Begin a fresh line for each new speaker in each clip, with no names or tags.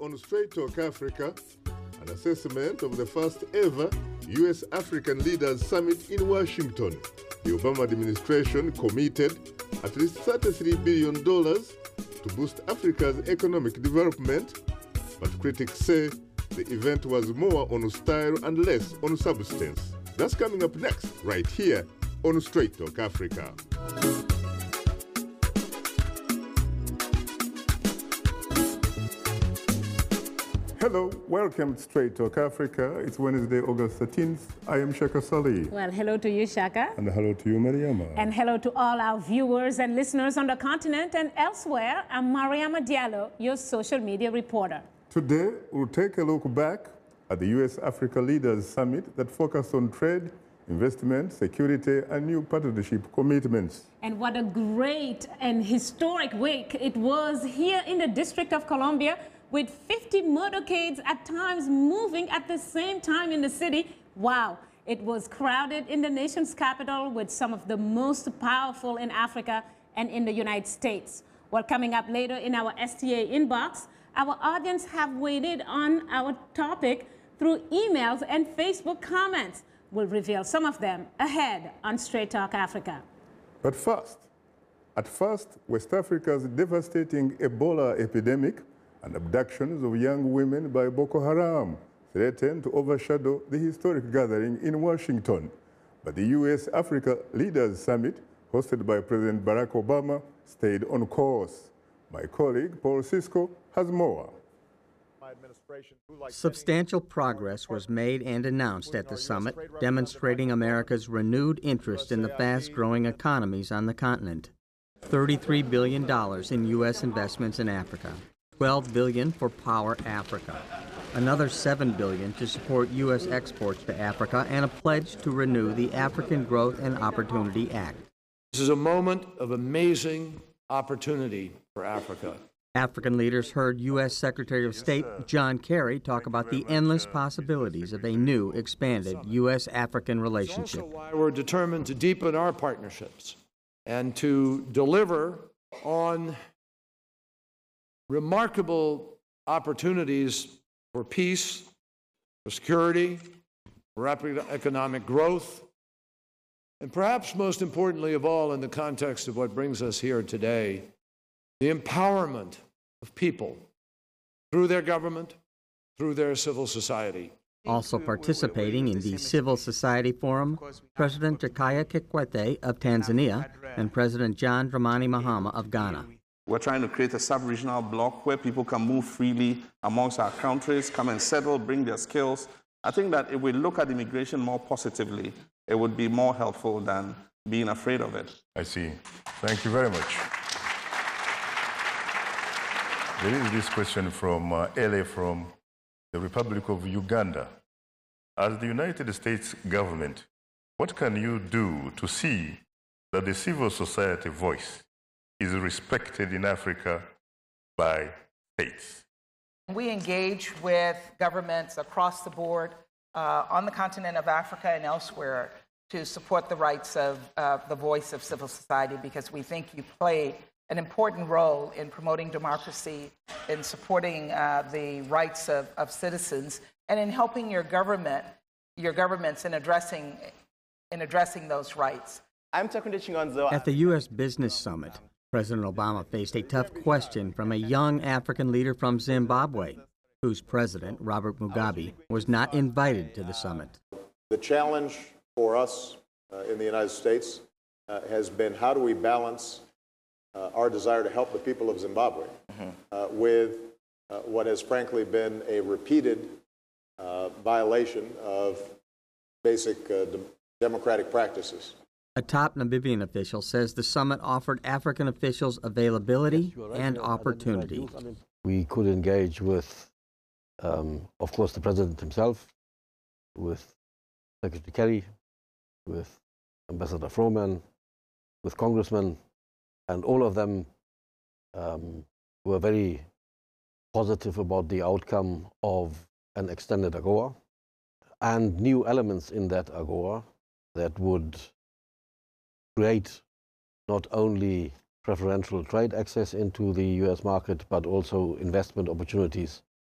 on Straight Talk Africa, an assessment of the first ever U.S.-African Leaders Summit in Washington. The Obama administration committed at least $33 billion to boost Africa's economic development, but critics say the event was more on style and less on substance. That's coming up next, right here on Straight Talk Africa. Hello, welcome to Straight Talk Africa. It's Wednesday, August 13th. I am Shaka Salih.
Well, hello to you, Shaka.
And hello to you, Mariama.
And hello to all our viewers and listeners on the continent and elsewhere. I'm Mariama Diallo, your social media reporter.
Today, we'll take a look back at the U.S.-Africa Leaders Summit that focused on trade, investment, security, and new partnership commitments.
And what a great and historic week it was here in the District of Columbia, with 50 motorcades at times moving at the same time in the city. Wow, it was crowded in the nation's capital with some of the most powerful in Africa and in the United States. Well, coming up later in our STA inbox, our audience have weighed in on our topic through emails and Facebook comments. We'll reveal some of them ahead on Straight Talk Africa.
But first, West Africa's devastating Ebola epidemic and abductions of young women by Boko Haram threatened to overshadow the historic gathering in Washington. But the U.S.-Africa Leaders Summit, hosted by President Barack Obama, stayed on course. My colleague, Paul Cisco, has more.
Substantial progress was made and announced at the summit, demonstrating America's renewed interest in the fast-growing economies on the continent. $33 billion in U.S. investments in Africa. $12 billion for Power Africa, another $7 billion to support U.S. exports to Africa, and a pledge to renew the African Growth and Opportunity Act.
This is a moment of amazing opportunity for Africa.
African leaders heard U.S. Secretary of State John Kerry talk about the endless possibilities of a new, expanded U.S.-African relationship.
It's also why we're determined to deepen our partnerships and to deliver on remarkable opportunities for peace, for security, for rapid economic growth, and perhaps most importantly of all, in the context of what brings us here today, the empowerment of people through their government, through their civil society.
Also participating in the Civil Society Forum, President Jakaya Kikwete of Tanzania and President John Dramani Mahama of Ghana.
We're trying to create a sub-regional bloc where people can move freely amongst our countries, come and settle, bring their skills. I think that if we look at immigration more positively, it would be more helpful than being afraid of it.
I see. Thank you very much. There is this question from LA from the Republic of Uganda. As the United States government, what can you do to see that the civil society voice is respected in Africa by states?
We engage with governments across the board on the continent of Africa and elsewhere to support the rights of the voice of civil society, because we think you play an important role in promoting democracy, in supporting the rights of citizens, and in helping your governments in addressing those rights.
At the U.S. Business Summit, President Obama faced a tough question from a young African leader from Zimbabwe, whose president, Robert Mugabe, was not invited to the summit.
The challenge for us in the United States has been, how do we balance our desire to help the people of Zimbabwe with what has frankly been a repeated violation of basic democratic practices.
A top Namibian official says the summit offered African officials availability and opportunity.
We could engage with, of course, the president himself, with Secretary Kerry, with Ambassador Froman, with congressmen, and all of them were very positive about the outcome of an extended AGOA and new elements in that AGOA that would create not only preferential trade access into the US market, but also investment opportunities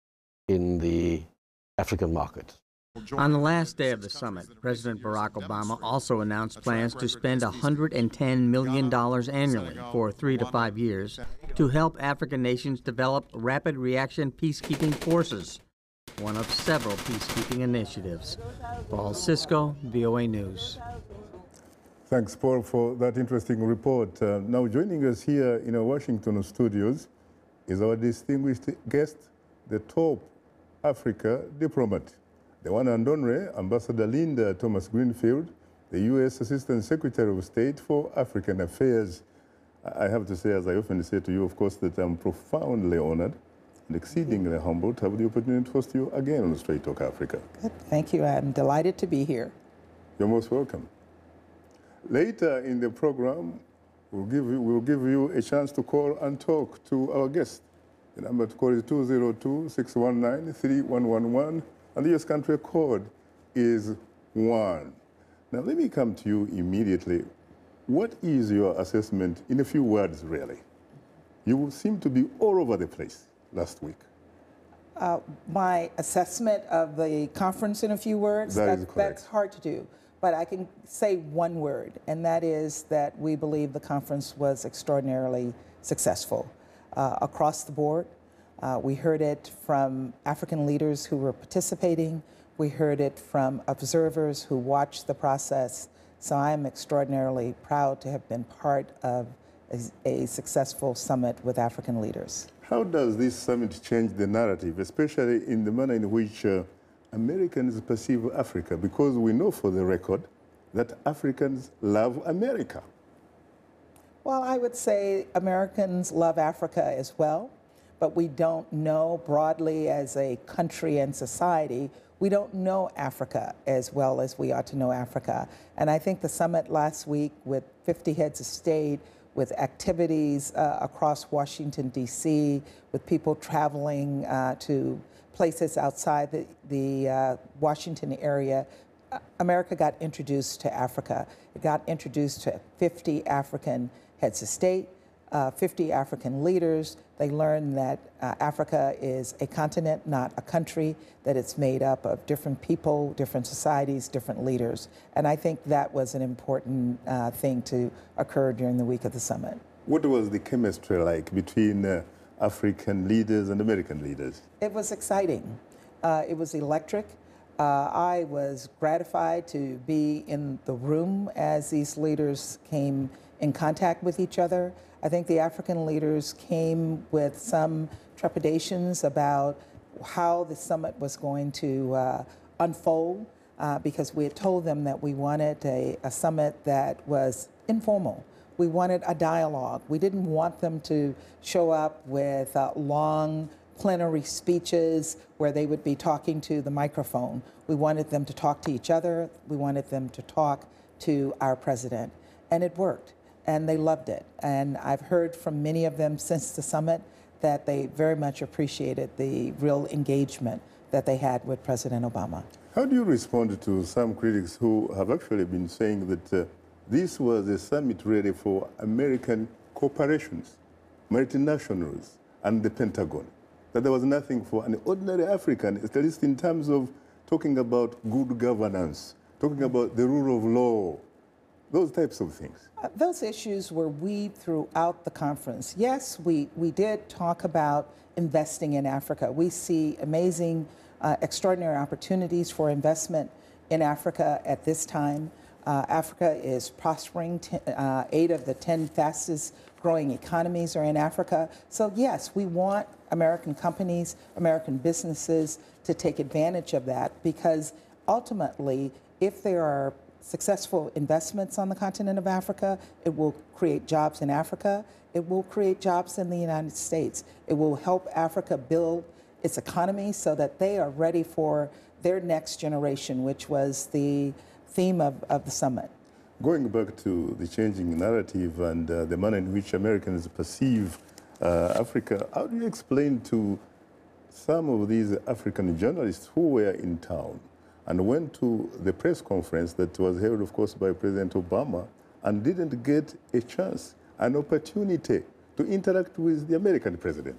in the African market.
On the last day of the summit, President Barack Obama also announced plans to spend $110 million annually for 3 to 5 years to help African nations develop rapid reaction peacekeeping forces, one of several peacekeeping initiatives. Paul Cisco, VOA News.
Thanks, Paul, for that interesting report. Now joining us here in our Washington studios is our distinguished guest, the top Africa diplomat, the one and only Ambassador Linda Thomas Greenfield, the U.S. Assistant Secretary of State for African Affairs. I have to say, as I often say to you, of course, that I'm profoundly honored and exceedingly humbled to have the opportunity to host you again on Straight Talk Africa.
Good. Thank you. I'm delighted to be here.
You're most welcome. Later in the program, we'll give you a chance to call and talk to our guest. The number to call is 202-619-3111, and the U.S. country code is 1. Now, let me come to you immediately. What is your assessment, in a few words, really? You seem to be all over the place last week.
My assessment of the conference in a few words,
That is correct.
That's hard to do. But I can say one word, and that is that we believe the conference was extraordinarily successful across the board. We heard it from African leaders who were participating. We heard it from observers who watched the process. So I am extraordinarily proud to have been part of a successful summit with African leaders.
How does this summit change the narrative, especially in the manner in which Americans perceive Africa? Because we know for the record that Africans love America.
Well, I would say Americans love Africa as well, but we don't know broadly as a country and society, we don't know Africa as well as we ought to know Africa. And I think the summit last week with 50 heads of state, with activities across Washington, D.C., with people traveling to places outside the Washington area, America got introduced to Africa. It got introduced to 50 African heads of state, 50 African leaders. They learned that Africa is a continent, not a country, that it's made up of different people, different societies, different leaders. And I think that was an important thing to occur during the week of the summit.
What was the chemistry like between African leaders and American leaders?
It was exciting. It was electric. I was gratified to be in the room as these leaders came in contact with each other. I think the African leaders came with some trepidations about how the summit was going to unfold because we had told them that we wanted a summit that was informal. We wanted a dialogue. We didn't want them to show up with long plenary speeches where they would be talking to the microphone. We wanted them to talk to each other. We wanted them to talk to our president. And it worked. And they loved it. And I've heard from many of them since the summit that they very much appreciated the real engagement that they had with President Obama.
How do you respond to some critics who have actually been saying that this was a summit really for American corporations, multinationals, and the Pentagon? That there was nothing for an ordinary African, at least in terms of talking about good governance, talking about the rule of law, those types of things.
Those issues were weaved throughout the conference. Yes, we did talk about investing in Africa. We see amazing, extraordinary opportunities for investment in Africa at this time. Africa is prospering. 8 of the 10 fastest growing economies are in Africa. So yes, we want American companies, American businesses to take advantage of that because ultimately, if there are successful investments on the continent of Africa, it will create jobs in Africa. It will create jobs in the United States. It will help Africa build its economy so that they are ready for their next generation, which was the theme of the summit.
Going back to the changing narrative and the manner in which Americans perceive Africa, how do you explain to some of these African journalists who were in town and went to the press conference that was held, of course, by President Obama and didn't get a chance, an opportunity to interact with the American president?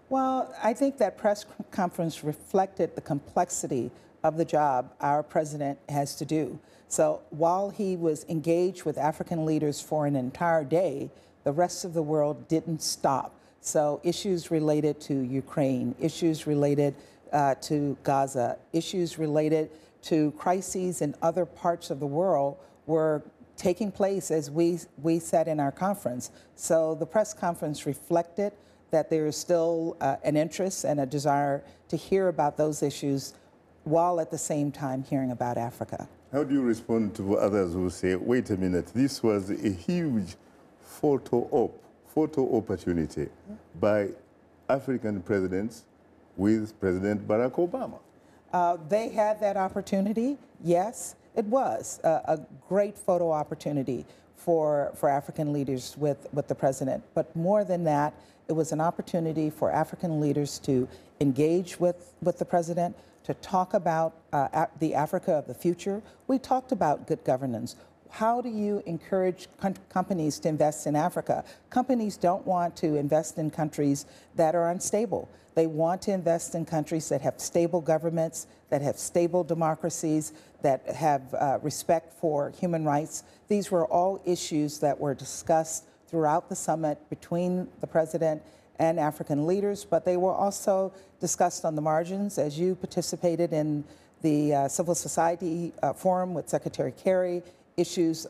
Well, I think that press conference reflected the complexity of the job our president has to do. So while he was engaged with African leaders for an entire day, the rest of the world didn't stop. So issues related to Ukraine, issues related to Gaza, issues related to crises in other parts of the world were taking place as we said in our conference. So the press conference reflected that there is still an interest and a desire to hear about those issues while at the same time hearing about Africa.
How do you respond to others who say, wait a minute, this was a huge photo opportunity by African presidents with President Barack Obama?
They had that opportunity, yes. It was a great photo opportunity for African leaders with the president. But more than that, it was an opportunity for African leaders to engage with the president, to talk about the Africa of the future. We talked about good governance. How do you encourage companies to invest in Africa? Companies don't want to invest in countries that are unstable. They want to invest in countries that have stable governments, that have stable democracies, that have respect for human rights. These were all issues that were discussed throughout the summit between the president and African leaders, but they were also discussed on the margins as you participated in the civil society forum with Secretary Kerry. Issues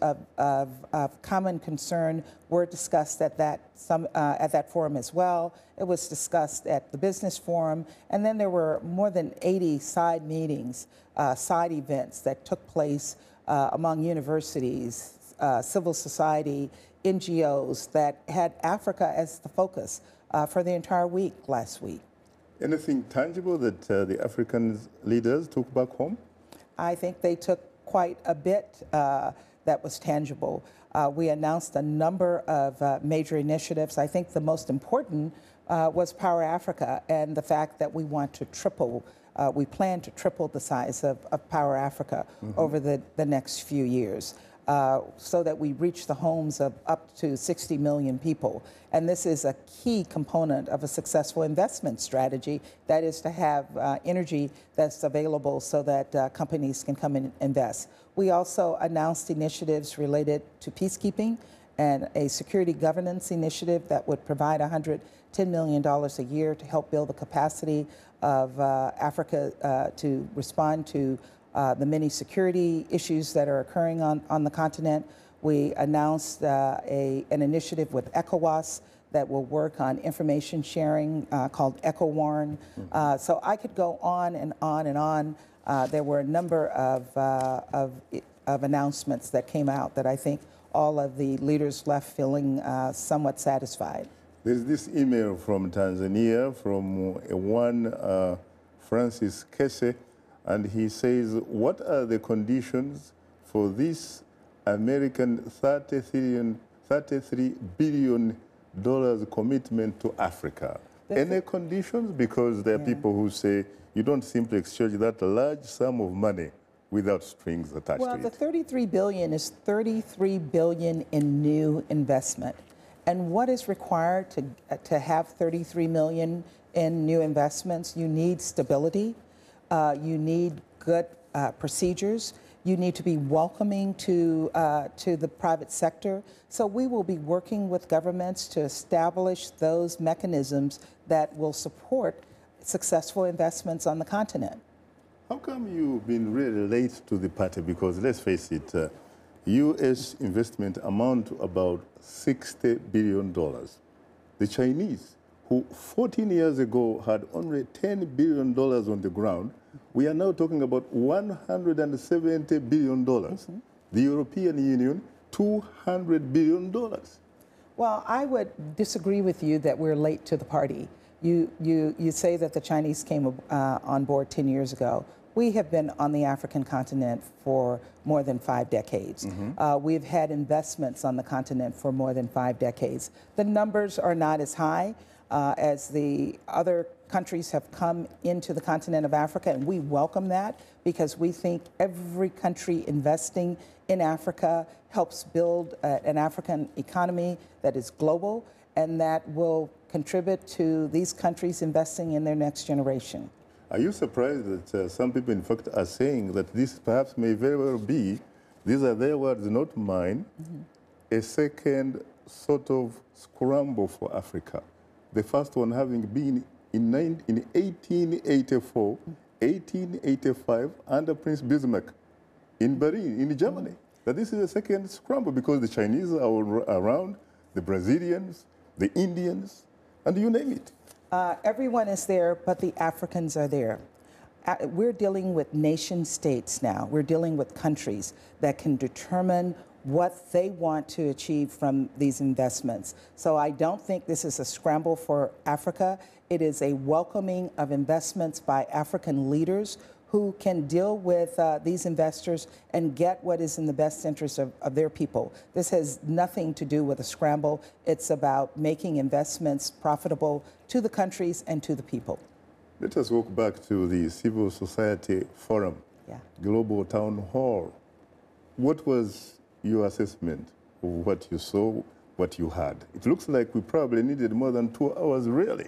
of common concern were discussed at that forum as well. It was discussed at the business forum, and then there were more than 80 side meetings, side events that took place among universities, civil society, NGOs that had Africa as the focus for the entire week last week.
Anything tangible that the African leaders took back home?
I think they took quite a bit that was tangible. We announced a number of major initiatives. I think the most important was Power Africa and the fact that we want to triple, we plan to triple the size of Power Africa over the next few years. So that we reach the homes of up to 60 million people. And this is a key component of a successful investment strategy, that is to have energy that's available so that companies can come and invest. We also announced initiatives related to peacekeeping and a security governance initiative that would provide $110 million a year to help build the capacity of Africa to respond to the many security issues that are occurring on the continent. We announced an initiative with ECOWAS that will work on information sharing called ECOWARN. So I could go on and on and on. There were a number of announcements that came out that I think all of the leaders left feeling somewhat satisfied.
There's this email from Tanzania from one Francis Kese. And he says, what are the conditions for this American $33 billion commitment to Africa? Any conditions? Because there are people who say you don't simply exchange that large sum of money without strings attached to it.
Well, the $33 billion is $33 billion in new investment. And what is required to have $33 million in new investments? You need stability. You need good procedures. You need to be welcoming to the private sector. So we will be working with governments to establish those mechanisms that will support successful investments on the continent.
How come you've been really late to the party? Because let's face it, U.S. investment amount to about $60 billion. The Chinese, who 14 years ago had only $10 billion on the ground, we are now talking about $170 billion. The European Union, $200 billion.
Well, I would disagree with you that we're late to the party. You say that the Chinese came on board 10 years ago. We have been on the African continent for more than 5 decades. We've had investments on the continent for more than 5 decades. The numbers are not as high as the other countries have come into the continent of Africa, and we welcome that because we think every country investing in Africa helps build an African economy that is global and that will contribute to these countries investing in their next generation.
Are you surprised that some people, in fact, are saying that this perhaps may very well be, these are their words, not mine, a second sort of scramble for Africa? The first one having been in 1884, 1885, under Prince Bismarck in Berlin, in Germany. That this is a second scramble because the Chinese are around, the Brazilians, the Indians, and you name it.
Everyone is there, but the Africans are there. We're dealing with nation states now. We're dealing with countries that can determine what they want to achieve from these investments. So I don't think this is a scramble for Africa. It is a welcoming of investments by African leaders who can deal with these investors and get what is in the best interest of their people. This has nothing to do with a scramble. It's about making investments profitable to the countries and to the people.
Let us walk back to the Civil Society Forum, Global Town Hall. What was your assessment of what you saw, what you had? It looks like we probably needed more than 2 hours, really.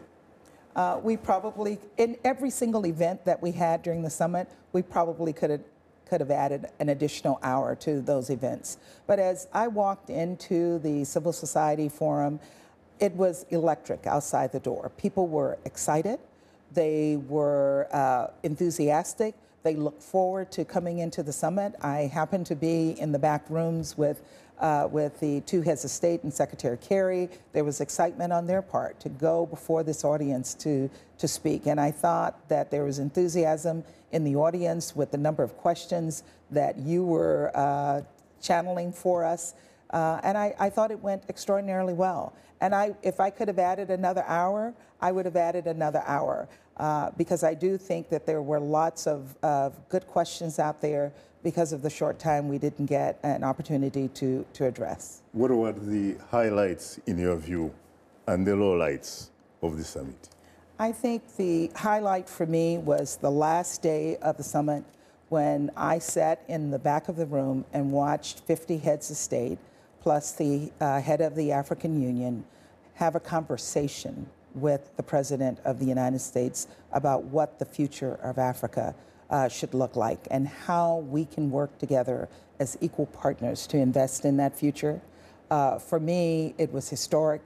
We probably, in every single event that we had during the summit, we probably could have added an additional hour to those events. But as I walked into the Civil Society Forum, it was electric outside the door. People were excited. They were enthusiastic. They looked forward to coming into the summit. I happened to be in the back rooms with the two heads of state and Secretary Kerry. There was excitement on their part to go before this audience to speak. And I thought that there was enthusiasm in the audience with the number of questions that you were channeling for us. And I thought it went extraordinarily well. And if I could have added another hour, I would have added another hour. Because I do think that there were lots of good questions out there because of the short time we didn't get an opportunity to address.
What were the highlights, in your view, and the lowlights of the summit?
I think the highlight for me was the last day of the summit when I sat in the back of the room and watched 50 heads of state, plus the head of the African Union, have a conversation with the President of the United States about what the future of Africa should look like and how we can work together as equal partners to invest in that future. For me, it was historic.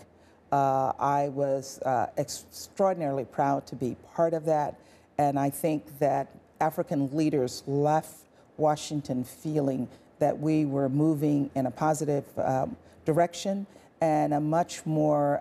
I was extraordinarily proud to be part of that, and I think that African leaders left Washington feeling that we were moving in a positive direction and at a much more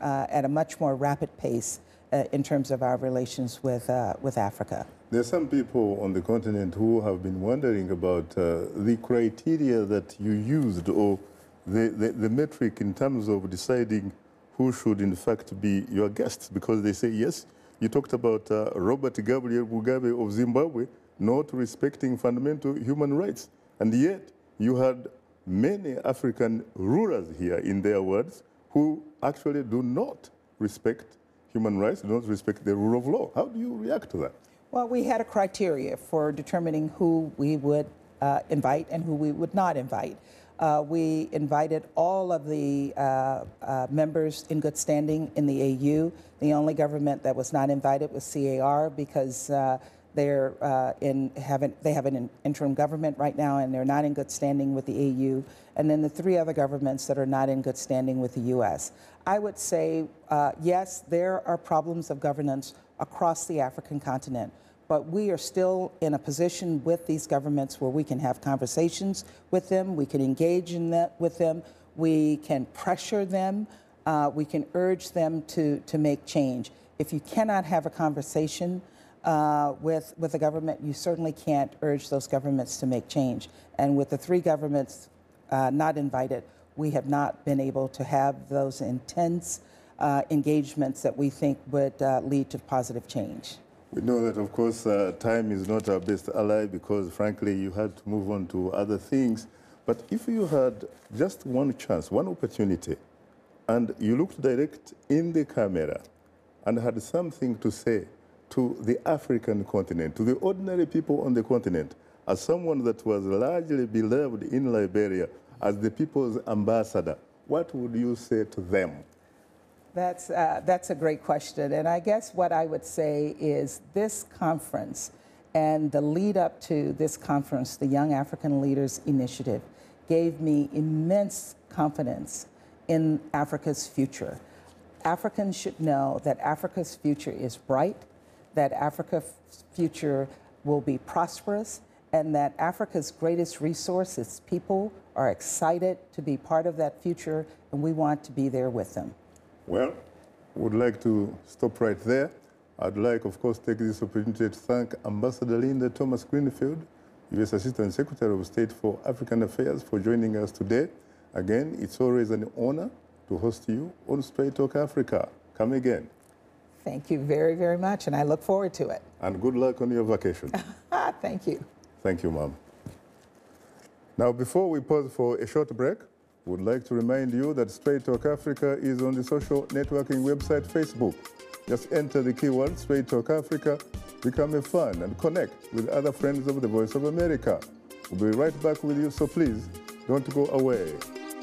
rapid pace in terms of our relations with Africa.
There are some people on the continent who have been wondering about the criteria that you used or the metric in terms of deciding who should in fact be your guests, because they say, yes, you talked about Robert Gabriel Mugabe of Zimbabwe not respecting fundamental human rights, and yet you had many African rulers here, in their words, who actually do not respect human rights, do not respect the rule of law. How do you react to that?
Well, we had a criteria for determining who we would invite and who we would not invite. We invited all of the members in good standing in the AU. The only government that was not invited was CAR because they have an interim government right now, and they're not in good standing with the AU. And then the three other governments that are not in good standing with the U.S. I would say, yes, there are problems of governance across the African continent, but we are still in a position with these governments where we can have conversations with them, we can engage in that with them, we can pressure them, we can urge them to make change. If you cannot have a conversation with the government, you certainly can't urge those governments to make change. And with the three governments not invited, we have not been able to have those intense engagements that we think would lead to positive change.
We know that, of course, time is not our best ally because, frankly, you had to move on to other things. But if you had just one chance, one opportunity, and you looked direct in the camera and had something to say to the African continent, to the ordinary people on the continent, as someone that was largely beloved in Liberia as the people's ambassador, what would you say to them?
That's a great question. And I guess what I would say is this conference and the lead up to this conference, the Young African Leaders Initiative, gave me immense confidence in Africa's future. Africans should know that Africa's future is bright, that Africa's future will be prosperous, and that Africa's greatest resource, its people, are excited to be part of that future, and we want to be there with them.
Well, would like to stop right there. I'd like, of course, take this opportunity to thank Ambassador Linda Thomas Greenfield, U.S. Assistant Secretary of State for African Affairs, for joining us today. Again, it's always an honor to host you on Straight Talk Africa. Come again.
Thank you very, very much, and I look forward to it.
And good luck on your vacation.
Thank you.
Thank you, Ma'am. Now, before we pause for a short break, we would like to remind you that Straight Talk Africa is on the social networking website Facebook. Just enter the keyword Straight Talk Africa, become a fan, and connect with other friends of the Voice of America. We'll be right back with you, so please don't go away.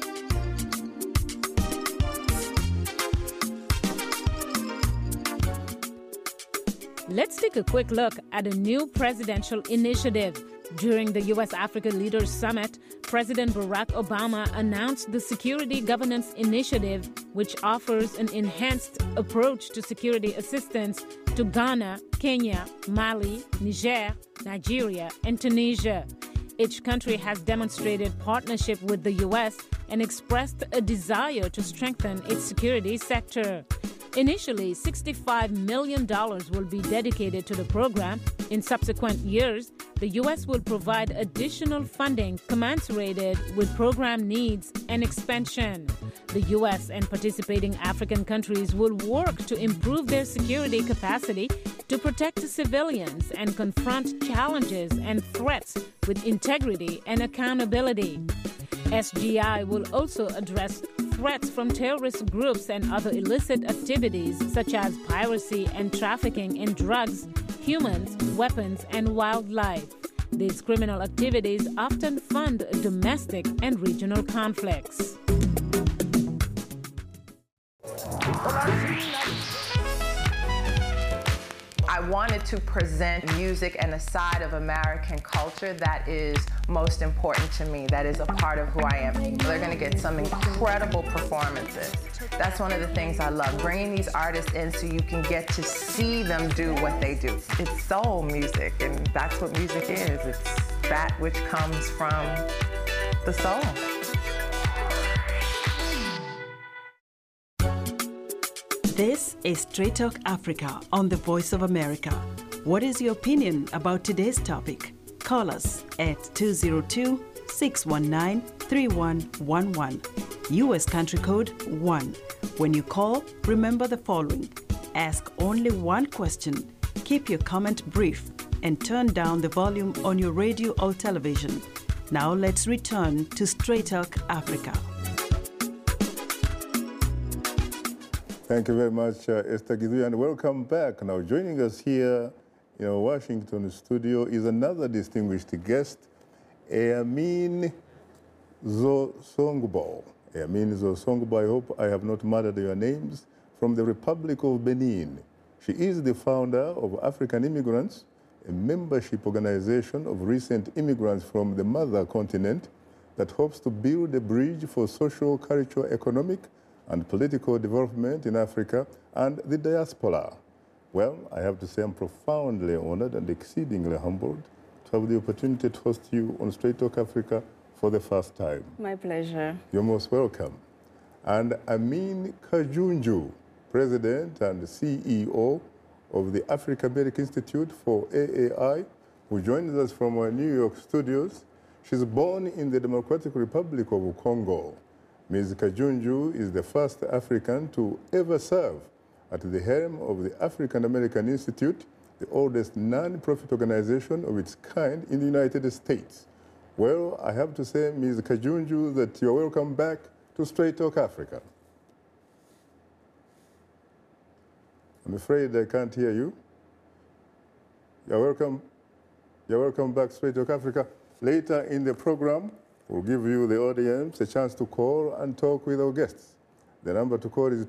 Let's take a quick look at a new presidential initiative. During the U.S.-Africa Leaders Summit, President Barack Obama announced the Security Governance Initiative, which offers an enhanced approach to security assistance to Ghana, Kenya, Mali, Niger, Nigeria, and Tunisia. Each country has demonstrated partnership with the U.S. and expressed a desire to strengthen its security sector. Initially, $65 million will be dedicated to the program. In subsequent years, the U.S. will provide additional funding commensurated with program needs and expansion. The U.S. and participating African countries will work to improve their security capacity to protect civilians and confront challenges and threats with integrity and accountability. SGI will also address threats from terrorist groups and other illicit activities such as piracy and trafficking in drugs, humans, weapons, and wildlife. These criminal activities often fund domestic and regional conflicts.
I wanted to present music and a side of American culture that is most important to me, that is a part of who I am. They're going to get some incredible performances. That's one of the things I love, bringing these artists in so you can get to see them do what they do. It's soul music, and that's what music is. It's that which comes from the soul.
This is Straight Talk Africa on the Voice of America. What is your opinion about today's topic? Call us at 202-619-3111. U.S. country code 1. When you call, remember the following. Ask only one question, keep your comment brief, and turn down the volume on your radio or television. Now let's return to Straight Talk Africa.
Thank you very much, Esther Gidui, and welcome back. Now, joining us here in our Washington studio is another distinguished guest, Eyamin Zosongbo. Eyamin Zosongbo, I hope I have not murdered your names, from the Republic of Benin. She is the founder of African Immigrants, a membership organization of recent immigrants from the mother continent that hopes to build a bridge for social, cultural, economic, and political development in Africa and the diaspora. Well, I have to say I'm profoundly honored and exceedingly humbled to have the opportunity to host you on Straight Talk Africa for the first time.
My pleasure.
You're most welcome. And Amin Kajunju, President and CEO of the Africa-American Institute for AAI, who joins us from our New York studios. She's born in the Democratic Republic of Congo. Ms. Kajunju is the first African to ever serve at the helm of the African American Institute, the oldest non-profit organization of its kind in the United States. Well, I have to say, Ms. Kajunju, that you're welcome back to Straight Talk Africa. I'm afraid I can't hear you. You're welcome back, Straight Talk Africa. Later in the program, we'll give you, the audience, a chance to call and talk with our guests. The number to call is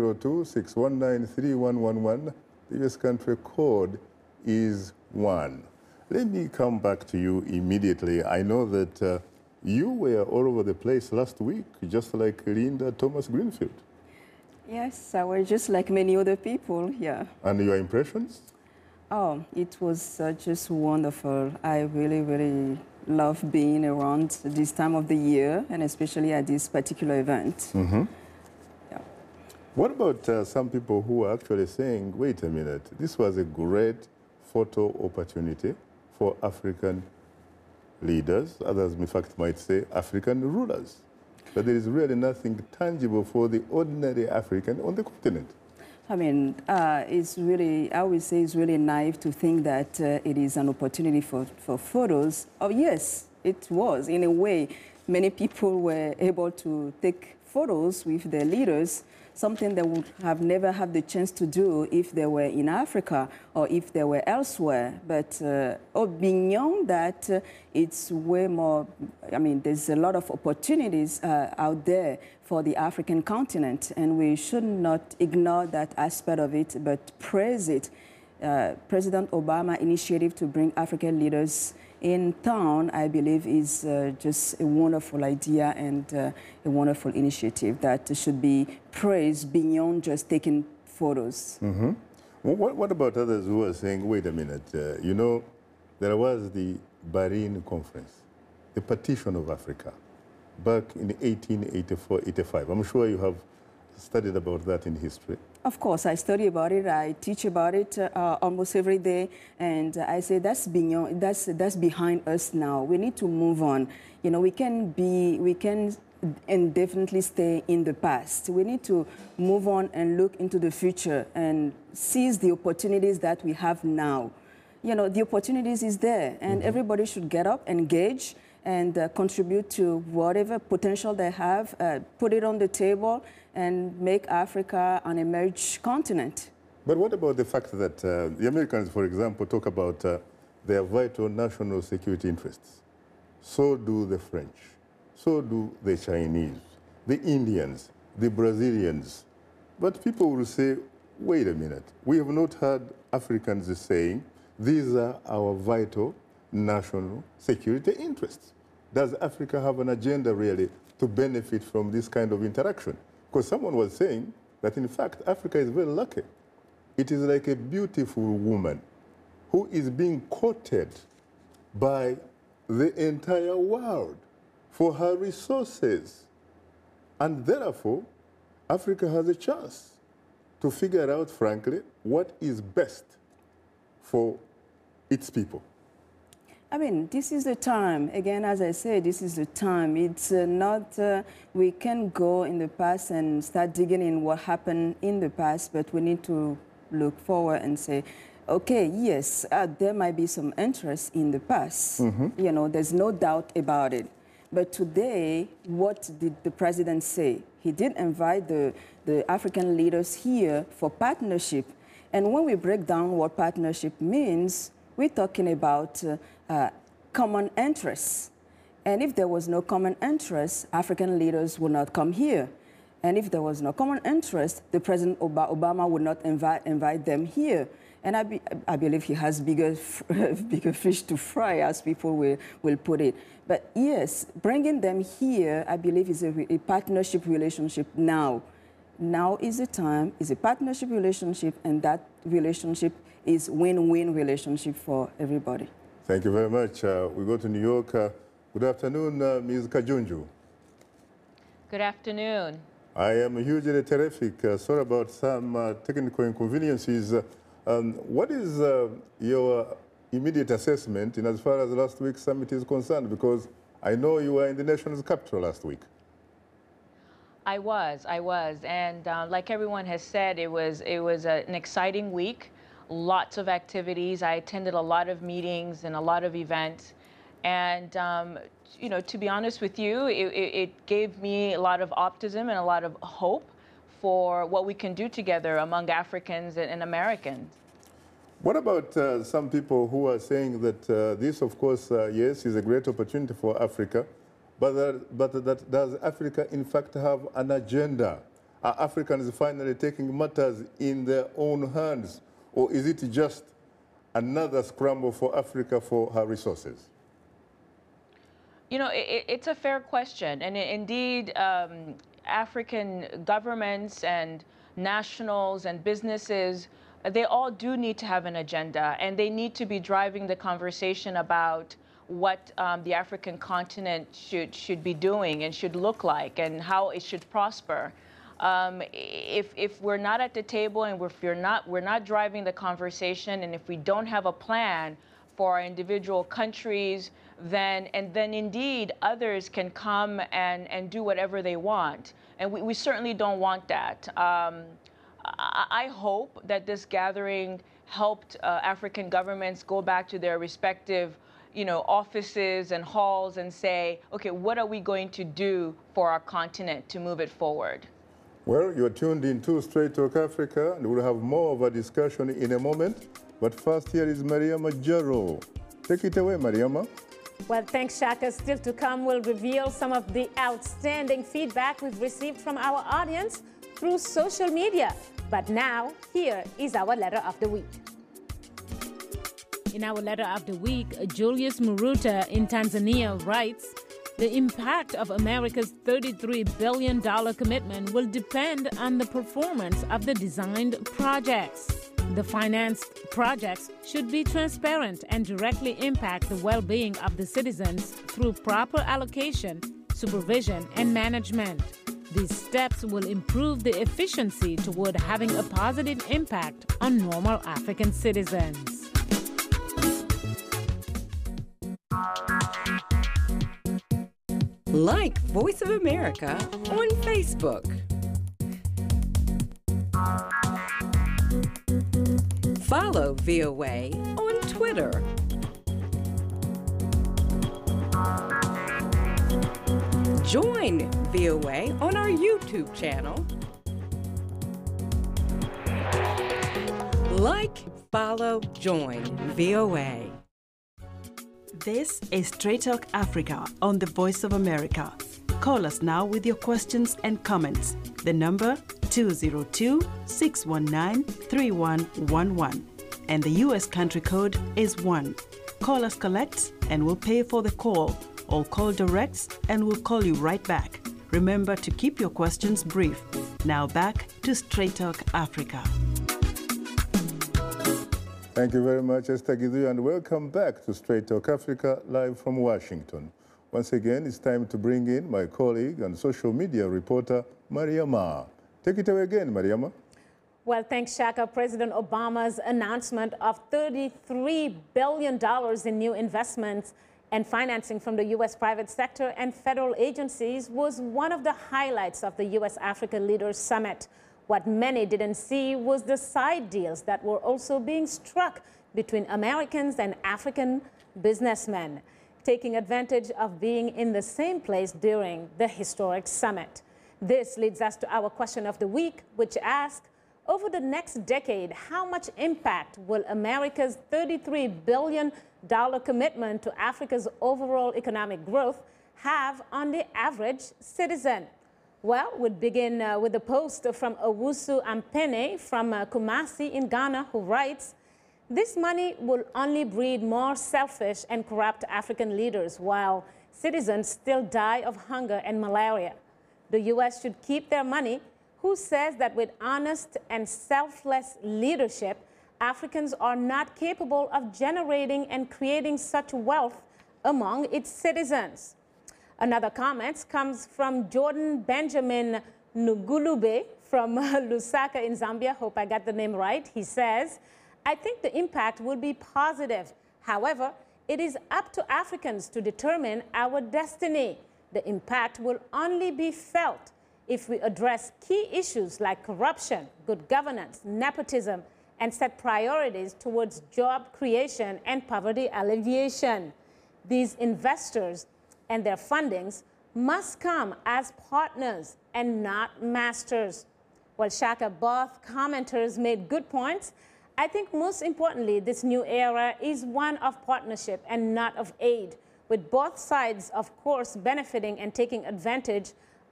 202-619-3111. The U.S. country code is 1. Let me come back to you immediately. I know that you were all over the place last week, just like Linda Thomas Greenfield.
Yes, I was just like many other people, yeah.
And your impressions?
Oh, it was just wonderful. I really, really love being around this time of the year, and especially at this particular event.
Mm-hmm.
Yeah.
What about some people who are actually saying, wait a minute, this was a great photo opportunity for African leaders, others in fact might say African rulers, but there is really nothing tangible for the ordinary African on the continent?
I mean, it's really, I would say it's really naive to think that it is an opportunity for photos. Oh, yes, it was. In a way, many people were able to take photos with their leaders, something they would have never had the chance to do if they were in Africa or if they were elsewhere. But beyond that, it's way more, I mean, there's a lot of opportunities out there for the African continent, and we should not ignore that aspect of it, but praise it. President Obama's initiative to bring African leaders in town, I believe, is just a wonderful idea and a wonderful initiative that should be praised beyond just taking photos.
Mm-hmm. Well, what about others who are saying, wait a minute, you know, there was the Bahrain Conference, the partition of Africa, back in 1884-85. I'm sure you have studied about that in history.
Of course, I study about it. I teach about it almost every day, and I say that's beyond, that's behind us now. We need to move on. You know, we can indefinitely stay in the past. We need to move on and look into the future and seize the opportunities that we have now. You know, the opportunities is there, and everybody should get up, engage, and contribute to whatever potential they have, put it on the table, and make Africa an emerged continent.
But what about the fact that the Americans, for example, talk about their vital national security interests? So do the French, so do the Chinese, the Indians, the Brazilians. But people will say, wait a minute, we have not heard Africans saying, these are our vital national security interests. Does Africa have an agenda really to benefit from this kind of interaction? Because someone was saying that in fact Africa is very lucky. It is like a beautiful woman who is being courted by the entire world for her resources. And therefore, Africa has a chance to figure out, frankly, what is best for its people.
I mean, this is the time. Again, as I said, this is the time. It's not, we can go in the past and start digging in what happened in the past, but we need to look forward and say, okay, yes, there might be some interest in the past. You know, there's no doubt about it. But today, what did the president say? He did invite the African leaders here for partnership. And when we break down what partnership means, we're talking about common interests. And if there was no common interest, African leaders would not come here. And if there was no common interest, the President Obama would not invite them here. And I believe he has bigger fish to fry, as people will put it. But yes, bringing them here, I believe, is a partnership relationship now. Now is the time, is a partnership relationship, and that relationship is win-win relationship for everybody.
Thank you very much. We go to New York. Good afternoon, Ms. Kajunju.
Good afternoon.
I am hugely terrific. Sorry about some technical inconveniences. What is your immediate assessment in as far as last week's summit is concerned? Because I know you were in the nation's capital last week.
I was, and like everyone has said, it was an exciting week. Lots of activities. I attended a lot of meetings and a lot of events, and you know, to be honest with you, it gave me a lot of optimism and a lot of hope for what we can do together among Africans and Americans.
What about some people who are saying that this, of course, yes, is a great opportunity for Africa, but that does Africa, in fact, have an agenda? Are Africans finally taking matters in their own hands, or is it just another scramble for Africa for her resources?
You know, it's a fair question, and indeed, African governments and nationals and businesses, they all do need to have an agenda, and they need to be driving the conversation about what the African continent should be doing and should look like and how it should prosper. If we're not at the table and we're not driving the conversation, and if we don't have a plan for our individual countries, then indeed others can come and do whatever they want. And we certainly don't want that. I hope that this gathering helped African governments go back to their respective offices and halls and say, okay, what are we going to do for our continent to move it forward?
Well, you're tuned into Straight Talk Africa, and we'll have more of a discussion in a moment. But first, here is Mariama Jaro. Take it away, Mariama.
Well, thanks, Shaka. Still to come, we'll reveal some of the outstanding feedback we've received from our audience through social media. But now, here is our letter of the week. In our letter of the week, Julius Muruta in Tanzania writes, the impact of America's $33 billion commitment will depend on the performance of the designed projects. The financed projects should be transparent and directly impact the well-being of the citizens through proper allocation, supervision, and management. These steps will improve the efficiency toward having a positive impact on normal African citizens.
Like Voice of America on Facebook. Follow VOA on Twitter. Join VOA on our YouTube channel. Like, follow, join VOA.
This is Straight Talk Africa on the Voice of America. Call us now with your questions and comments. The number 202-619-3111. And the U.S. country code is 1. Call us collect and we'll pay for the call. Or call directs and we'll call you right back. Remember to keep your questions brief. Now back to Straight Talk Africa.
Thank you very much, Esther Gizu, and welcome back to Straight Talk Africa, live from Washington. Once again, it's time to bring in my colleague and social media reporter, Mariama. Take it away again, Mariama.
Well, thanks, Shaka. President Obama's announcement of $33 billion in new investments and financing from the U.S. private sector and federal agencies was one of the highlights of the U.S.-Africa Leaders Summit. What many didn't see was the side deals that were also being struck between Americans and African businessmen, taking advantage of being in the same place during the historic summit. This leads us to our question of the week, which asks, over the next decade, how much impact will America's $33 billion commitment to Africa's overall economic growth have on the average citizen? Well, we'll begin with a post from Owusu Ampene from Kumasi in Ghana, who writes, this money will only breed more selfish and corrupt African leaders while citizens still die of hunger and malaria. The U.S. should keep their money. Who says that with honest and selfless leadership, Africans are not capable of generating and creating such wealth among its citizens? Another comment comes from Jordan Benjamin Nugulube from Lusaka in Zambia. Hope I got the name right. He says, I think the impact will be positive. However, it is up to Africans to determine our destiny. The impact will only be felt if we address key issues like corruption, good governance, nepotism, and set priorities towards job creation and poverty alleviation. These investors and their fundings must come as partners and not masters. While Shaka, both commenters made good points, I think most importantly, this new era is one of partnership and not of aid, with both sides, of course, benefiting and taking advantage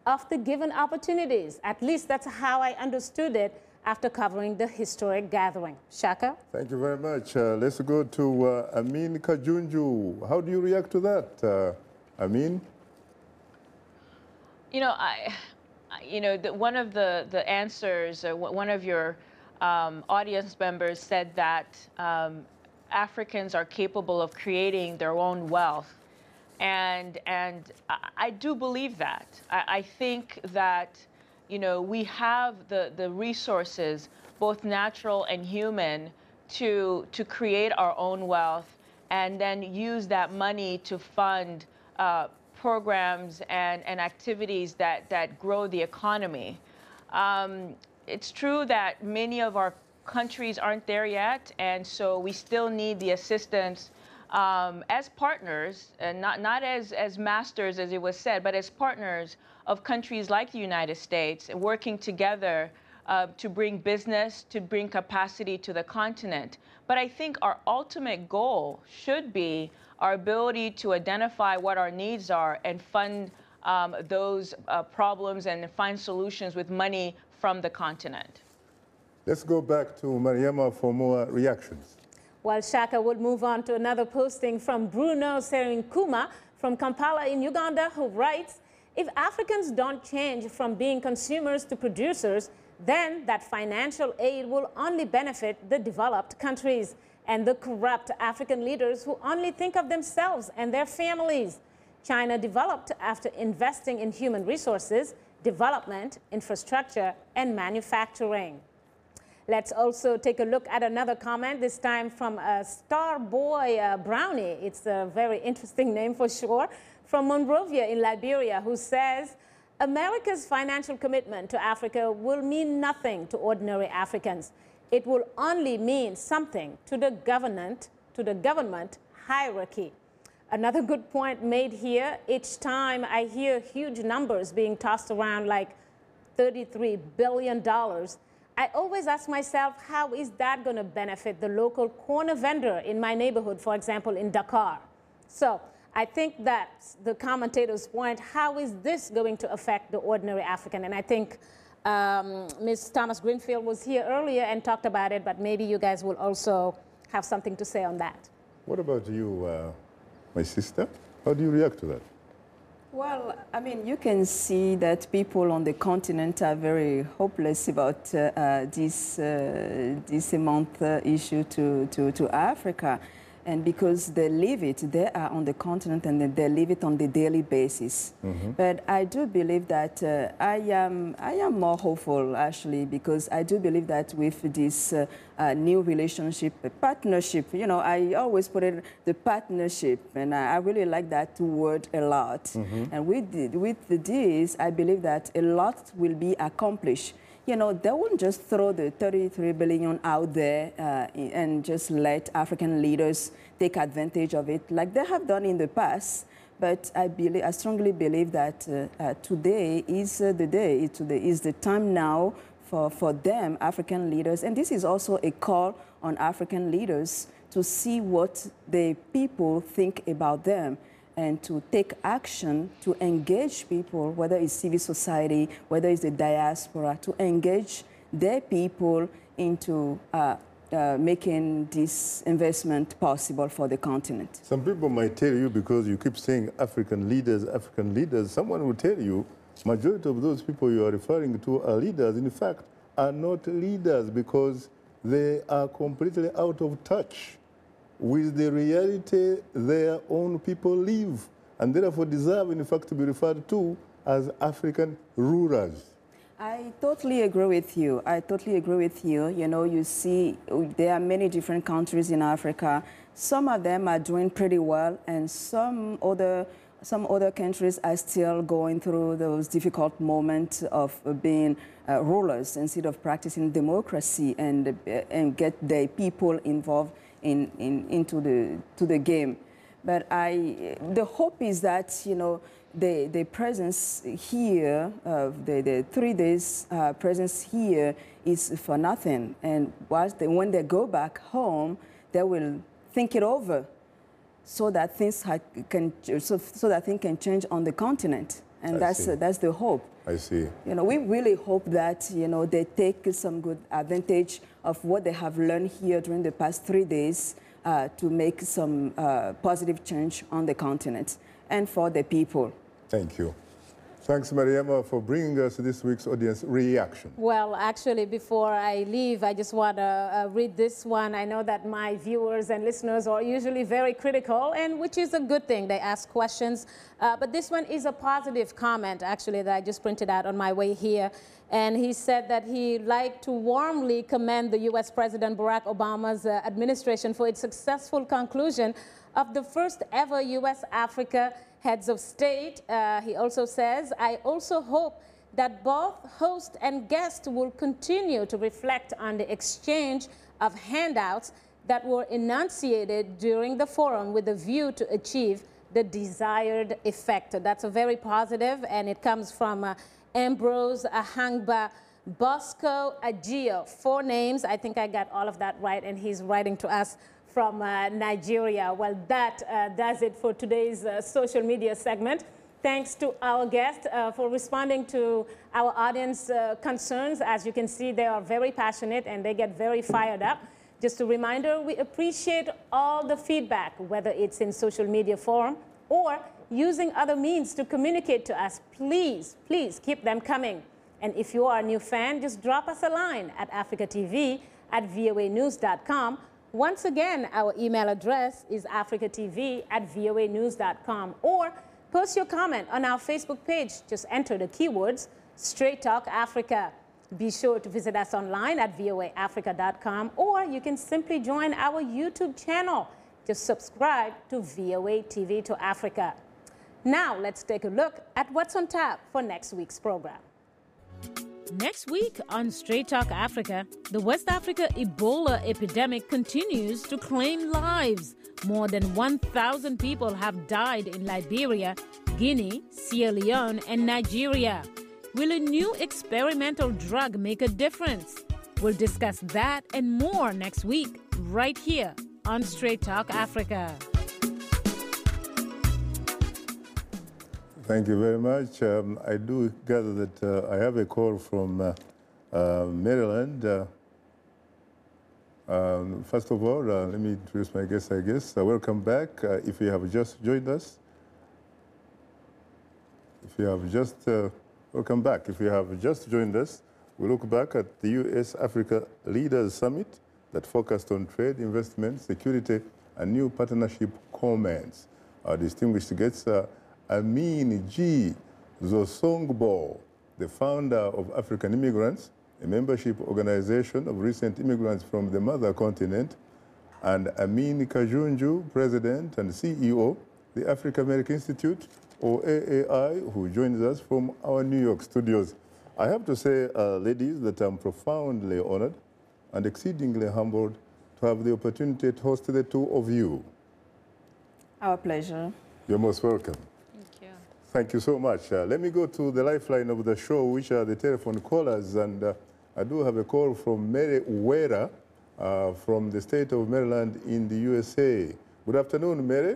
of the given opportunities. At least that's how I understood it after covering the historic gathering. Shaka?
Thank you very much. Let's go to Amin Kajunju. How do you react to that, Amin?
You know, one of the answers, one of your audience members said that Africans are capable of creating their own wealth. And I do believe that. I think that, you know, we have the resources, both natural and human, to create our own wealth and then use that money to fund programs and activities that grow the economy. It's true that many of our countries aren't there yet, and so we still need the assistance as partners, and not as masters, as it was said, but as partners of countries like the United States, working together to bring business, to bring capacity to the continent. But I think our ultimate goal should be our ability to identify what our needs are and fund those problems and find solutions with money from the continent.
Let's go back to Mariama for more reactions.
While Shaka would move on to another posting from Bruno Serinkuma from Kampala in Uganda, who writes, if Africans don't change from being consumers to producers, then that financial aid will only benefit the developed countries and the corrupt African leaders who only think of themselves and their families. China developed after investing in human resources, development, infrastructure, and manufacturing. Let's also take a look at another comment, this time from Starboy Brownie. It's a very interesting name for sure, from Monrovia in Liberia, who says, America's financial commitment to Africa will mean nothing to ordinary Africans. It will only mean something to the government hierarchy. Another good point made here, each time I hear huge numbers being tossed around like $33 billion, I always ask myself, how is that going to benefit the local corner vendor in my neighborhood, for example, in Dakar? So I think that's the commentator's point. How is this going to affect the ordinary African? And I think Ms. Thomas Greenfield was here earlier and talked about it, but maybe you guys will also have something to say on that.
What about you, my sister? How do you react to that?
Well, I mean, you can see that people on the continent are very hopeless about this amount issue to Africa. And because they live it, they are on the continent and they live it on the daily basis. Mm-hmm. But I do believe that I am more hopeful, actually, because I do believe that with this new relationship, partnership, you know, I always put it the partnership, and I really like that word a lot. Mm-hmm. And with this, I believe that a lot will be accomplished. You know, they won't just throw the $33 billion out there and just let African leaders take advantage of it like they have done in the past. But I strongly believe that today is the day. Today is the time now for them, African leaders. And this is also a call on African leaders to see what the people think about them, and to take action to engage people, whether it's civil society, whether it's the diaspora, to engage their people into making this investment possible for the continent.
Some people might tell you, because you keep saying African leaders, someone will tell you, majority of those people you are referring to are leaders, in fact, are not leaders because they are completely out of touch with the reality their own people live, and therefore deserve, in fact, to be referred to as African rulers.
I totally agree with you. I totally agree with you. You know, you see, there are many different countries in Africa. Some of them are doing pretty well, and some other countries are still going through those difficult moments of being rulers instead of practicing democracy and get their people involved into the game. But the hope is that, you know, the presence here, the 3 days presence here is for nothing. And when they go back home, they will think it over so that things can change on the continent. And that's the hope.
I see.
You know, we really hope that, you know, they take some good advantage of what they have learned here during the past 3 days to make some positive change on the continent and for the people.
Thank you. Thanks, Mariama, for bringing us this week's audience reaction.
Well, actually, before I leave, I just want to read this one. I know that my viewers and listeners are usually very critical, and which is a good thing. They ask questions. But this one is a positive comment, actually, that I just printed out on my way here. And he said that he'd like to warmly commend the U.S. President Barack Obama's administration for its successful conclusion of the first ever U.S.-Africa heads of state. He also says, I also hope that both host and guest will continue to reflect on the exchange of handouts that were enunciated during the forum with a view to achieve the desired effect. That's a very positive, and it comes from Ambrose Ahangba Bosco Agio. 4 names. I think I got all of that right, and he's writing to us from Nigeria. Well, that does it for today's social media segment. Thanks to our guest for responding to our audience concerns. As you can see, they are very passionate and they get very fired up. Just a reminder, we appreciate all the feedback, whether it's in social media forum or using other means to communicate to us. Please, please keep them coming. And if you are a new fan, just drop us a line at africatv@voanews.com. Once again, our email address is africatv@voanews.com, or post your comment on our Facebook page. Just enter the keywords Straight Talk Africa. Be sure to visit us online at voaafrica.com, or you can simply join our YouTube channel. Just subscribe to VOA TV to Africa. Now, let's take a look at what's on tap for next week's program. Next week on Straight Talk Africa, the West Africa Ebola epidemic continues to claim lives. More than 1,000 people have died in Liberia, Guinea, Sierra Leone, and Nigeria. Will a new experimental drug make a difference? We'll discuss that and more next week, right here on Straight Talk Africa.
Thank you very much. I do gather that I have a call from Maryland. First of all, let me introduce my guest, I guess. Welcome back. If you have just joined us, welcome back. If you have just joined us, we look back at the U.S.-Africa Leaders Summit that focused on trade, investment, security, and new partnership comments. Our distinguished guests are Amin G. Zosongbo, the founder of African Immigrants, a membership organization of recent immigrants from the mother continent, and Amin Kajunju, president and CEO, the African American Institute, or AAI, who joins us from our New York studios. I have to say, ladies, that I'm profoundly honored and exceedingly humbled to have the opportunity to host the two of you.
Our pleasure.
You're most welcome. Thank you so much. Let me go to the lifeline of the show, which are the telephone callers. And I do have a call from Mary Uwera from the state of Maryland in the USA. Good afternoon, Mary.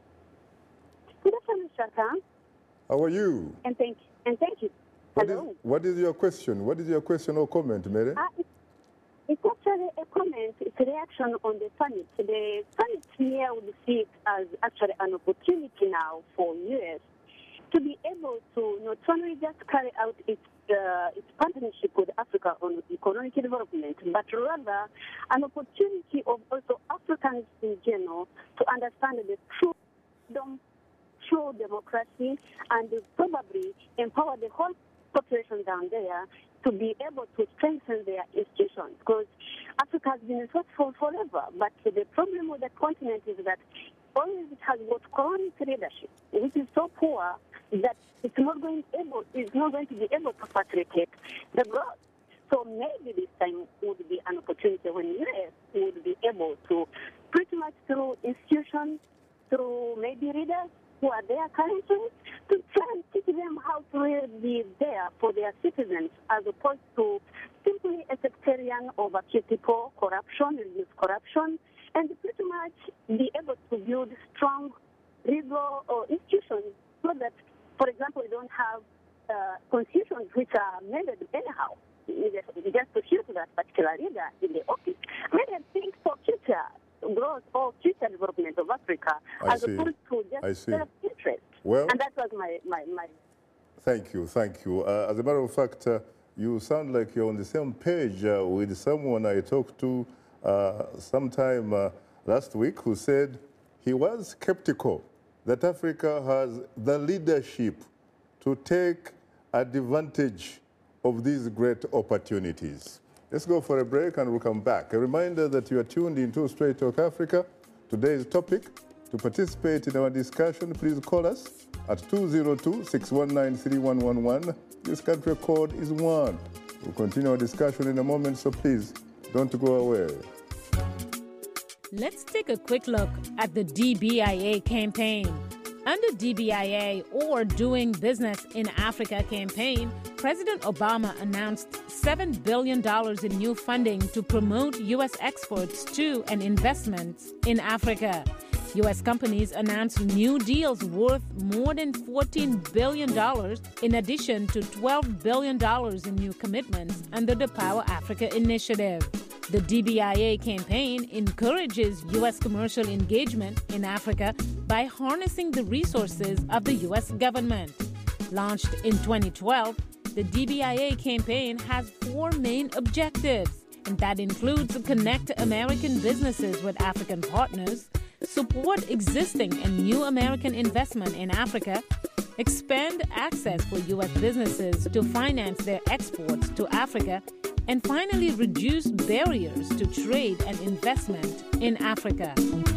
Good afternoon, Shaka.
How are you?
And thank you. Hello.
What is your question? What is your question or comment, Mary?
It's actually a comment. It's a reaction on the summit. The summit here would see it as actually an opportunity now for U.S. to be able to not only just carry out its partnership with Africa on economic development, but rather an opportunity of also Africans in general to understand the true freedom, true democracy, and probably empower the whole population down there to be able to strengthen their institutions. Because Africa has been successful forever, but the problem with the continent is that always it has got chronic leadership, which is so poor that it's not going to be able to facilitate the growth. So maybe this time would be an opportunity when U.S. would be able to, pretty much through institutions, through maybe leaders who are there currently, to try and teach them how to really be there for their citizens, as opposed to simply a sectarian overkill people, corruption, reduce corruption, and pretty much be able to build strong legal institutions so that For example, we don't have constitutions which are amended anyhow, just to suit that particular leader in the office. Many think for future growth or future development of Africa as opposed to just self-interest.
Well,
and that was my
Thank you, thank you. As a matter of fact, you sound like you're on the same page with someone I talked to sometime last week who said he was skeptical that Africa has the leadership to take advantage of these great opportunities. Let's go for a break and we'll come back. A reminder that you are tuned into Straight Talk Africa. Today's topic, to participate in our discussion, please call us at 202-619-3111. This country code is 1. We'll continue our discussion in a moment, so please don't go away.
Let's take a quick look at the DBIA campaign. Under DBIA, or Doing Business in Africa campaign, President Obama announced $7 billion in new funding to promote U.S. exports to and investments in Africa. U.S. companies announced new deals worth more than $14 billion, in addition to $12 billion in new commitments under the Power Africa initiative. The DBIA campaign encourages U.S. commercial engagement in Africa by harnessing the resources of the U.S. government. Launched in 2012, the DBIA campaign has 4 main objectives, and that includes connect American businesses with African partners, support existing and new American investment in Africa, expand access for U.S. businesses to finance their exports to Africa, and finally reduce barriers to trade and investment in Africa.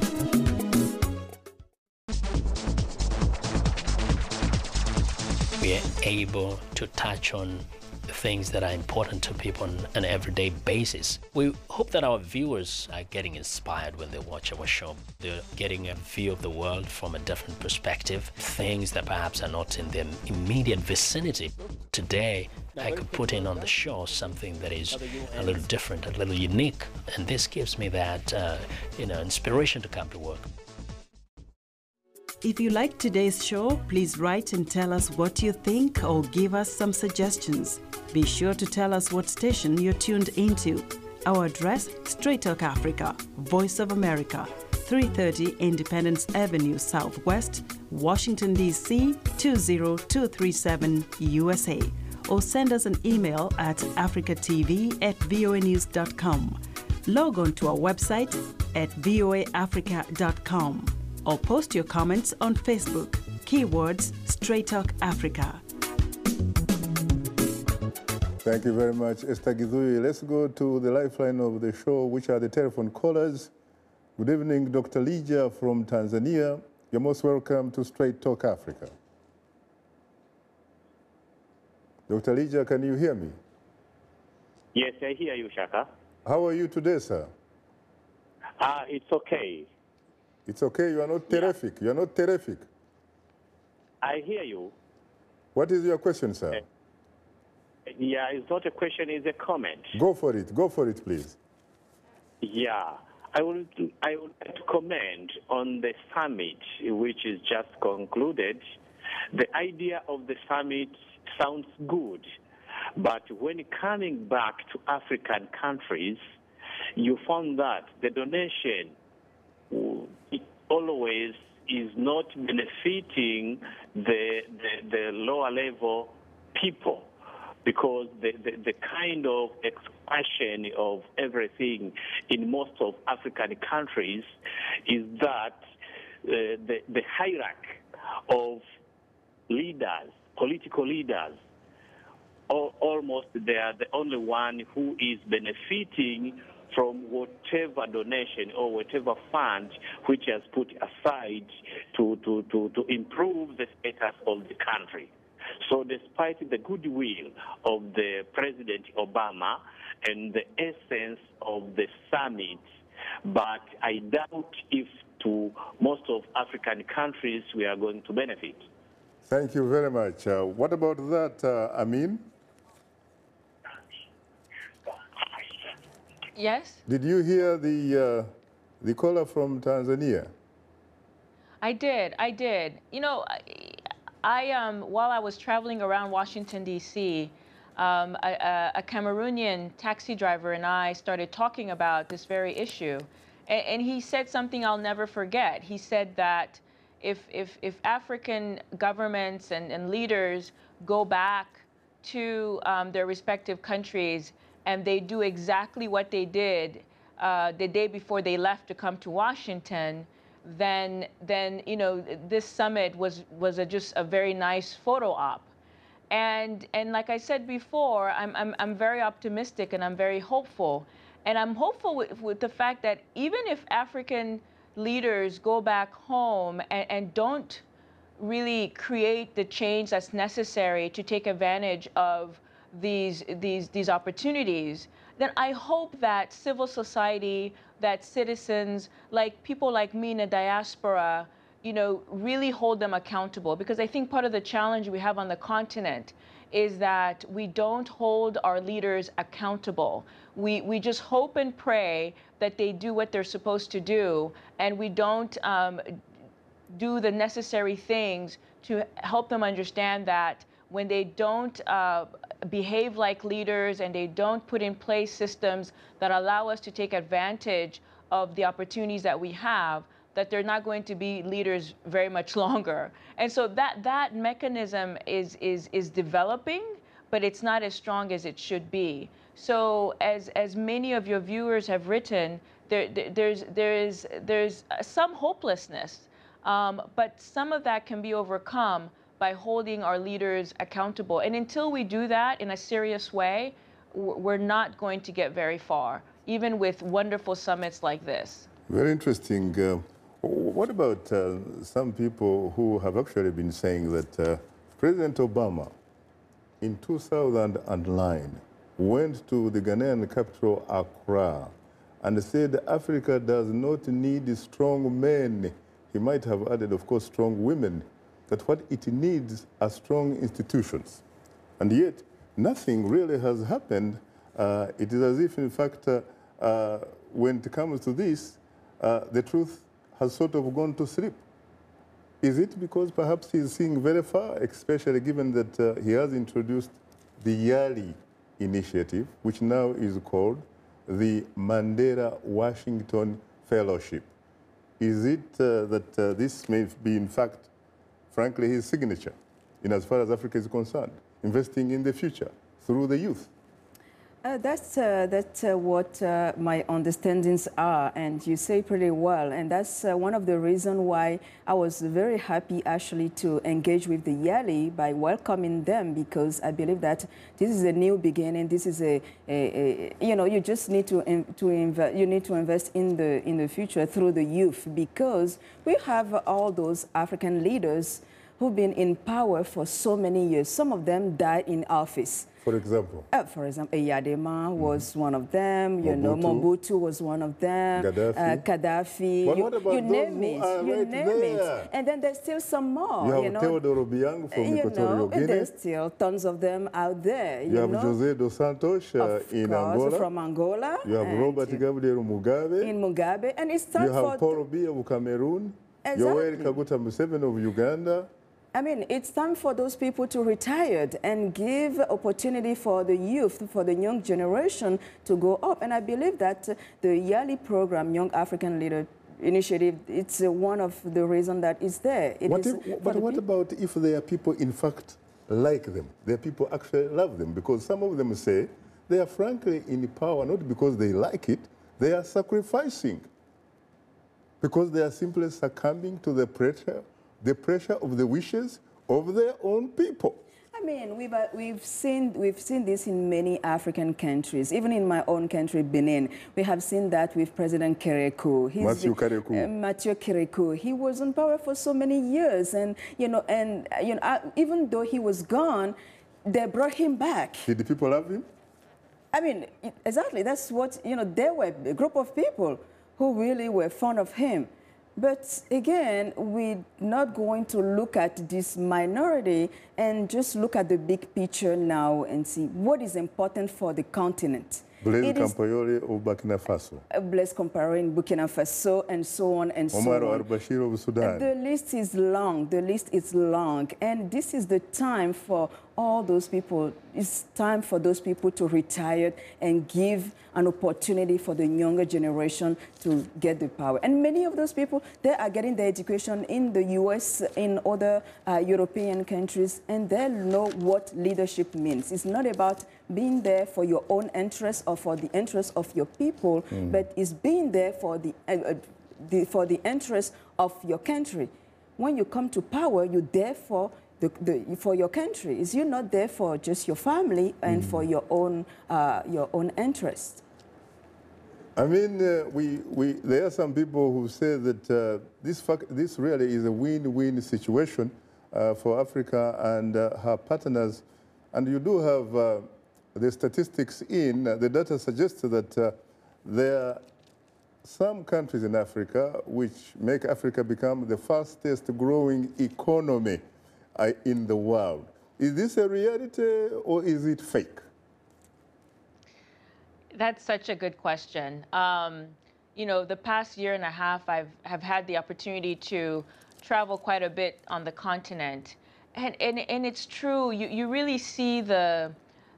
We are able to touch on things that are important to people on an everyday basis. We hope that our viewers are getting inspired when they watch our show. They're getting a view of the world from a different perspective, things that perhaps are not in their immediate vicinity. Today, I could put in on the show something that is a little different, a little unique, and this gives me that, inspiration to come to work.
If you like today's show, please write and tell us what you think or give us some suggestions. Be sure to tell us what station you're tuned into. Our address, Straight Talk Africa, Voice of America, 330 Independence Avenue Southwest, Washington, D.C. 20237 USA. Or send us an email at africatv@voanews.com. Log on to our website at voaafrica.com. Or post your comments on Facebook. Keywords Straight Talk Africa.
Thank you very much, Esther Githui. Let's go to the lifeline of the show, which are the telephone callers. Good evening, Dr. Lija from Tanzania. You're most welcome to Straight Talk Africa. Dr. Lija, can you hear me?
Yes, I hear you, Shaka.
How are you today, sir?
It's okay.
It's okay, you are not terrific. You are not terrific.
I hear you.
What is your question, sir?
Yeah, it's not a question, it's a comment.
Go for it, please.
Yeah, I would like to comment on the summit, which is just concluded. The idea of the summit sounds good, but when coming back to African countries, you found that the donation it always is not benefiting the lower level people, because the kind of expression of everything in most of African countries is that the hierarchy of leaders, political leaders, almost they are the only one who is benefiting from whatever donation or whatever fund which has put aside to improve the status of the country. So despite the goodwill of the President Obama and the essence of the summit, but I doubt if to most of African countries we are going to benefit.
Thank you very much. What about that, Amin?
Yes?
Did you hear the caller from Tanzania?
I did. You know, While I was traveling around Washington, D.C., a Cameroonian taxi driver and I started talking about this very issue. And he said something I'll never forget. He said that if African governments and leaders go back to their respective countries and they do exactly what they did the day before they left to come to Washington, then you know, this summit was just a very nice photo op. And like I said before, I'm very optimistic and I'm very hopeful. And I'm hopeful with the fact that even if African leaders go back home and don't really create the change that's necessary to take advantage of these opportunities, then I hope that civil society, that citizens, like people like me in the diaspora, you know, really hold them accountable. Because I think part of the challenge we have on the continent is that we don't hold our leaders accountable. We just hope and pray that they do what they're supposed to do, and we don't do the necessary things to help them understand that when they don't behave like leaders and they don't put in place systems that allow us to take advantage of the opportunities that we have, that they're not going to be leaders very much longer. And so that mechanism is developing, but it's not as strong as it should be. So as many of your viewers have written, there's some hopelessness, but some of that can be overcome by holding our leaders accountable. And until we do that in a serious way, we're not going to get very far, even with wonderful summits like this.
Very interesting. What about some people who have actually been saying that President Obama in 2009 went to the Ghanaian capital, Accra, and said Africa does not need strong men. He might have added, of course, strong women, that what it needs are strong institutions. And yet, nothing really has happened. It is as if, in fact, when it comes to this, the truth has sort of gone to sleep. Is it because perhaps he's seeing very far, especially given that he has introduced the YALI initiative, which now is called the Mandela Washington Fellowship? Is it that this may be, in fact, frankly, his signature in as far as Africa is concerned, investing in the future through the youth?
That's what my understandings are, and you say pretty well. And that's one of the reasons why I was very happy actually to engage with the YALI by welcoming them, because I believe that this is a new beginning. This is you know, you just need to invest in the future through the youth, because we have all those African leaders who've been in power for so many years. Some of them died in office.
For example?
Eyadema was one of them. You know, Mobutu was one of them. Gaddafi.
But what about
you name it. You name it. And then there's still some more.
You have Teodoro Obiang from Equatorial Guinea.
There's still tons of them out there.
You have José dos Santos in Angola.
From Angola.
You have Robert Gabriel Mugabe.
In Mugabe. And it's time
you have Paul Biya of Cameroon.
Exactly.
Yoweri Kaguta Museveni of Uganda.
I mean, it's time for those people to retire and give opportunity for the youth, for the young generation to go up. And I believe that the YALI program, Young African Leader Initiative, it's one of the reasons that it's there.
But what about if there are people, in fact, like them? There are people actually love them, because some of them say they are frankly in power, not because they like it, they are sacrificing, because they are simply succumbing to the pressure of the wishes of their own people.
I mean, we've seen this in many African countries. Even in my own country, Benin, we have seen that with President Kerekou. Mathieu Kerekou. He was in power for so many years, and even though he was gone, they brought him back.
Did the people love him?
I mean, exactly. That's what There were a group of people who really were fond of him. But again, we're not going to look at this minority and just look at the big picture now and see what is important for the continent.
Blaise Compaoré of Burkina Faso.
Blaise Compaoré in Burkina Faso, and so on and
Omar
so on.
al-Bashir of Sudan.
The list is long. The list is long. And this is the time for all those people. It's time for those people to retire and give an opportunity for the younger generation to get the power. And many of those people, they are getting their education in the U.S., in other European countries, and they know what leadership means. It's not about being there for your own interests or for the interests of your people, but it's being there for the interests of your country. When you come to power, you're there for your country. You're not there for just your family and for your own interest.
I mean, there are some people who say that this really is a win-win situation for Africa and her partners. And you do have the statistics in. The data suggests that there are some countries in Africa which make Africa become the fastest growing economy in the world. Is this a reality or is it fake?
That's such a good question. You know, the past year and a half, have had the opportunity to travel quite a bit on the continent. And it's true, you really see the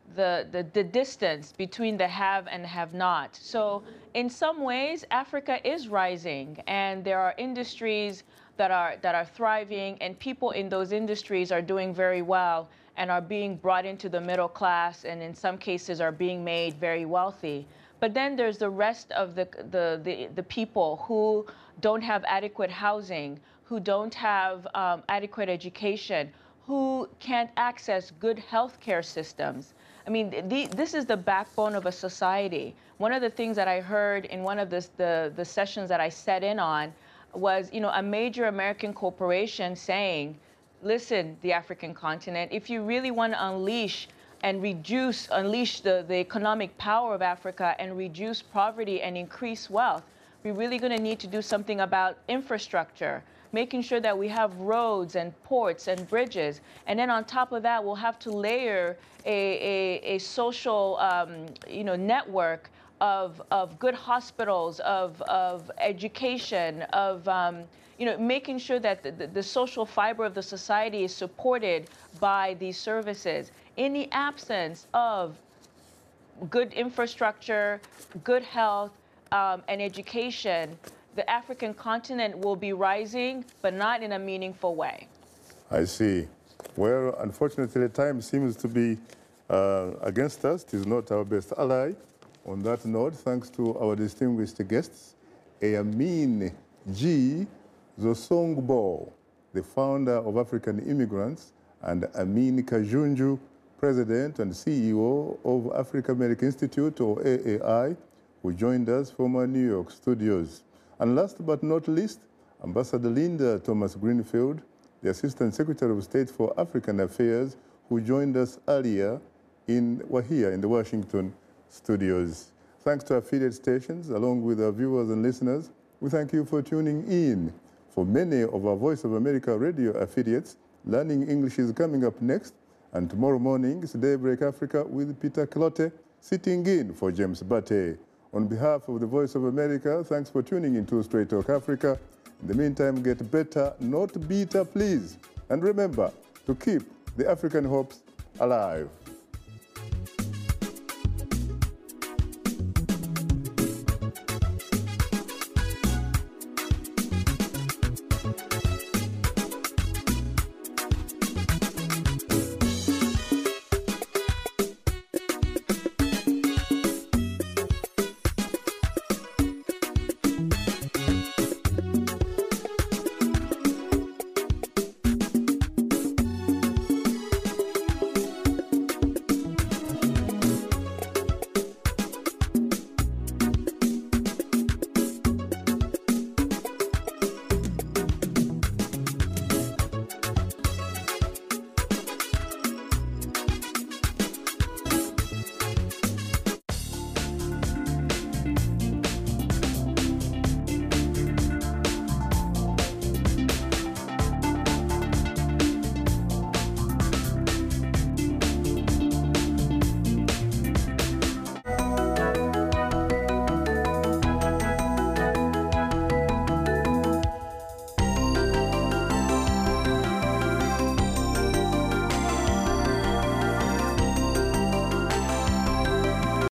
distance between the have and have not. So in some ways, Africa is rising, and there are industries that are thriving, and people in those industries are doing very well and are being brought into the middle class, and in some cases are being made very wealthy. But then there's the rest of the people who don't have adequate housing, who don't have adequate education, who can't access good healthcare systems. I mean, this is the backbone of a society. One of the things that I heard in one of the sessions that I sat in on was, you know, a major American corporation saying, listen, the African continent, if you really want to unleash the economic power of Africa and reduce poverty and increase wealth, we're really going to need to do something about infrastructure, making sure that we have roads and ports and bridges. And then on top of that, we'll have to layer a social network of good hospitals, of education, of making sure that the social fiber of the society is supported by these services. In the absence of good infrastructure, good health, and education, the African continent will be rising, but not in a meaningful way.
I see. Well, unfortunately, time seems to be against us. It is not our best ally. On that note, thanks to our distinguished guests, Amin G. Zosongbo, the founder of African Immigrants, and Amin Kajunju, President and CEO of Africa American Institute, or AAI, who joined us from our New York studios. And last but not least, Ambassador Linda Thomas Greenfield, the Assistant Secretary of State for African Affairs, who joined us earlier in the Washington studios. Thanks to affiliate stations, along with our viewers and listeners, we thank you for tuning in. For many of our Voice of America radio affiliates, Learning English is coming up next, and tomorrow morning is Daybreak Africa with Peter Clote, sitting in for James Bate. On behalf of the Voice of America, thanks for tuning in to Straight Talk Africa. In the meantime, get better, not bitter, please. And remember to keep the African hopes alive.